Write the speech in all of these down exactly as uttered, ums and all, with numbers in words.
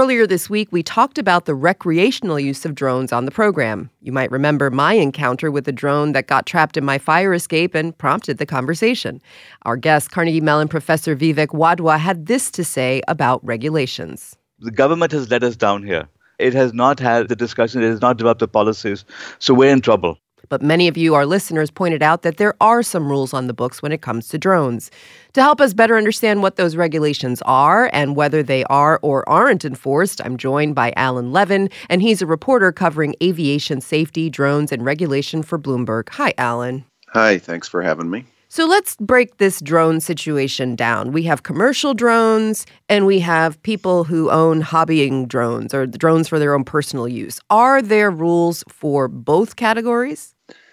Earlier this week, we talked about the recreational use of drones on the program. You might remember my encounter with a drone that got trapped in my fire escape and prompted the conversation. Our guest, Carnegie Mellon professor Vivek Wadhwa, had this to say about regulations. The government has let us down here. It has not had the discussion. It has not developed the policies. So we're in trouble. But many of you, our listeners, pointed out that there are some rules on the books when it comes to drones. To help us better understand what those regulations are and whether they are or aren't enforced, I'm joined by Alan Levin, and he's a reporter covering aviation safety, drones, and regulation for Bloomberg. Hi, Alan. Hi, thanks for having me. So let's break this drone situation down. We have commercial drones and we have people who own hobbying drones or drones for their own personal use. Are there rules for both categories?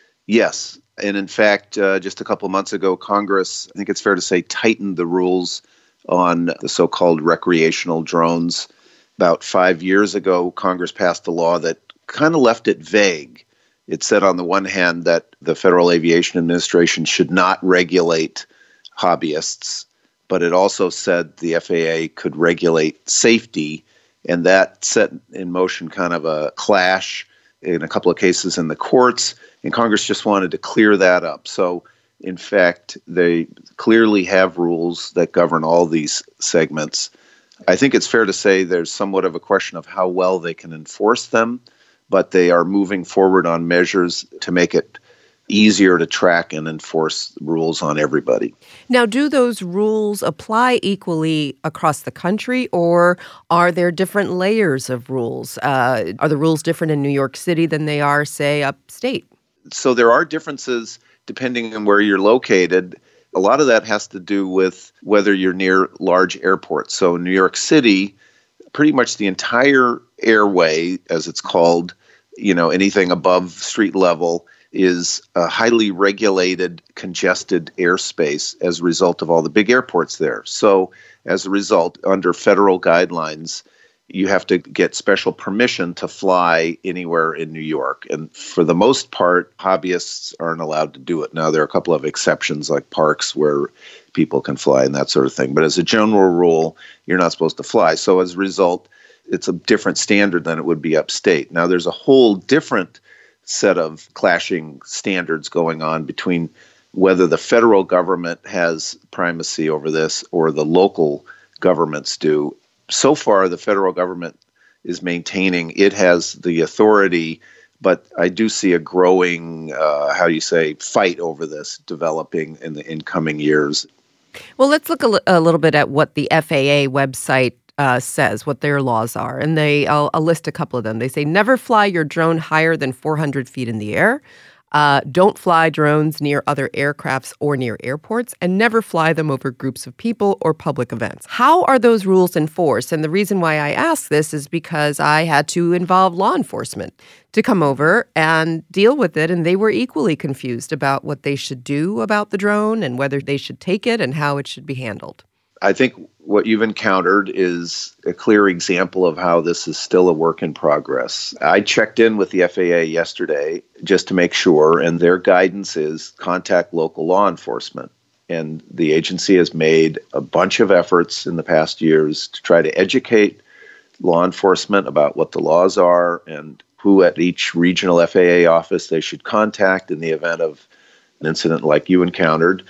Yes. And in fact, uh, just a couple of months ago, Congress, I think it's fair to say, tightened the rules on the so-called recreational drones. About five years ago, Congress passed a law that kind of left it vague. It said on the one hand that the Federal Aviation Administration should not regulate hobbyists, but it also said the F A A could regulate safety, and that set in motion kind of a clash in a couple of cases in the courts, and Congress just wanted to clear that up. So, in fact, they clearly have rules that govern all these segments. I think it's fair to say there's somewhat of a question of how well they can enforce them, but they are moving forward on measures to make it easier to track and enforce rules on everybody. Now, do those rules apply equally across the country, or are there different layers of rules? Uh, are the rules different in New York City than they are, say, upstate? So there are differences depending on where you're located. A lot of that has to do with whether you're near large airports. So in New York City, pretty much the entire airway, as it's called, you know, anything above street level, is a highly regulated, congested airspace as a result of all the big airports there. So as a result, under federal guidelines, you have to get special permission to fly anywhere in New York. And for the most part, hobbyists aren't allowed to do it. Now, there are a couple of exceptions like parks where people can fly and that sort of thing. But as a general rule, you're not supposed to fly. So as a result, it's a different standard than it would be upstate. Now, there's a whole different set of clashing standards going on between whether the federal government has primacy over this or the local governments do. So far, the federal government is maintaining it has the authority, but I do see a growing, uh, how do you say, fight over this developing in the incoming years. Well, let's look a, l- a little bit at what the F A A website Uh, says, what their laws are. And they, I'll, I'll list a couple of them. They say never fly your drone higher than four hundred feet in the air. Uh, don't fly drones near other aircrafts or near airports, and never fly them over groups of people or public events. How are those rules enforced? And the reason why I ask this is because I had to involve law enforcement to come over and deal with it, and they were equally confused about what they should do about the drone and whether they should take it and how it should be handled. I think what you've encountered is a clear example of how this is still a work in progress. I checked in with the F A A yesterday just to make sure, and their guidance is contact local law enforcement. And the agency has made a bunch of efforts in the past years to try to educate law enforcement about what the laws are and who at each regional F A A office they should contact in the event of an incident like you encountered.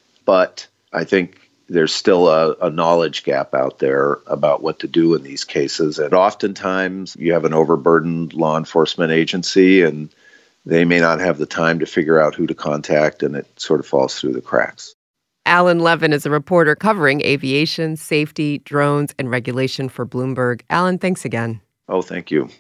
But I think there's still a, a knowledge gap out there about what to do in these cases. And oftentimes you have an overburdened law enforcement agency and they may not have the time to figure out who to contact, and it sort of falls through the cracks. Alan Levin is a reporter covering aviation, safety, drones, and regulation for Bloomberg. Alan, thanks again. Oh, thank you.